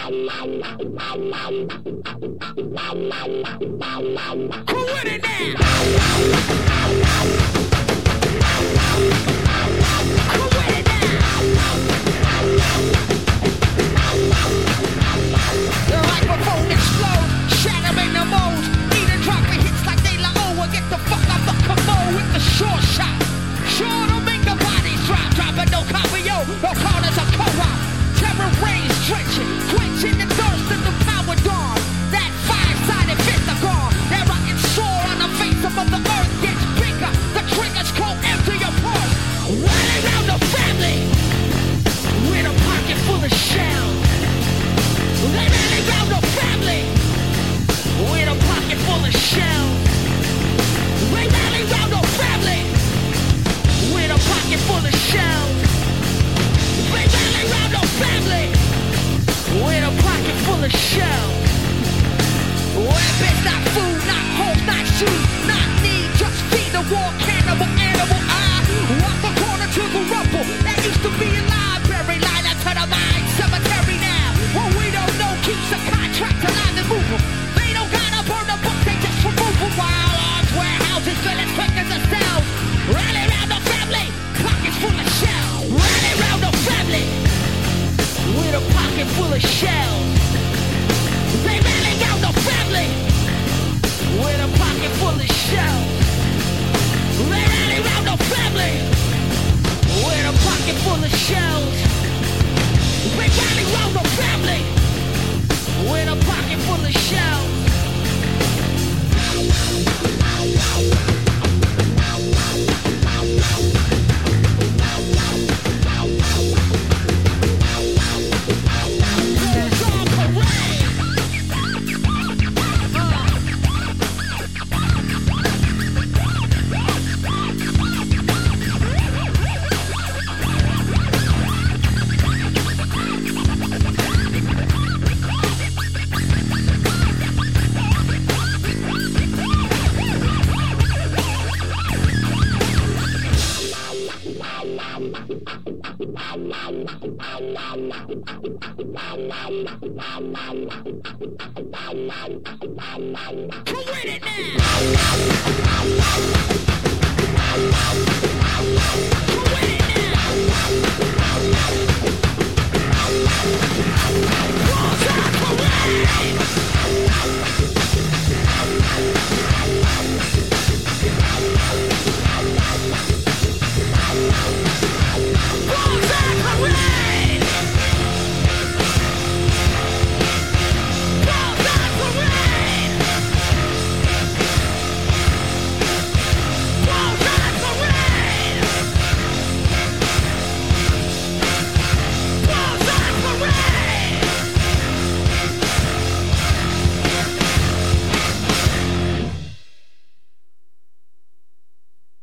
Who with it now? Who with it now? The microphone explodes, shattering the molds. Eating dropping hits like De La O. Get the fuck off the commode with the short shot. Sure to make the bodies drop. Dropping no copio, no corners of co-op. Terror rays drenching, quenching the thirst of the power dawn. That five-sided fist are gone. That rotten sore on the face of Mother Earth gets bigger. The triggers go empty your pulse. Rally around the family with a pocket full of shells. They rally around the family with a pocket full of shells. They rally around the family with a pocket full of shells. They rally around the family with a pocket full of shells. Weapons, not food, not hope, not shoes, not need, just feed the war cannibal animal. I walk the corner to the rubble that used to be a library, line out to the mine cemetery now. What we don't know keeps a contract alive and moving. They don't gotta burn the book, they just remove them. While arms, warehouses fill as quick as the cells. Rally around the family, pockets full of shells. Rally around the family with a pocket full of shells. They rally around the family with a pocket full of shells. They rally around the family with a pocket full of shells. They rally around the family with a pocket full of shells. Who with it now? Who with it now?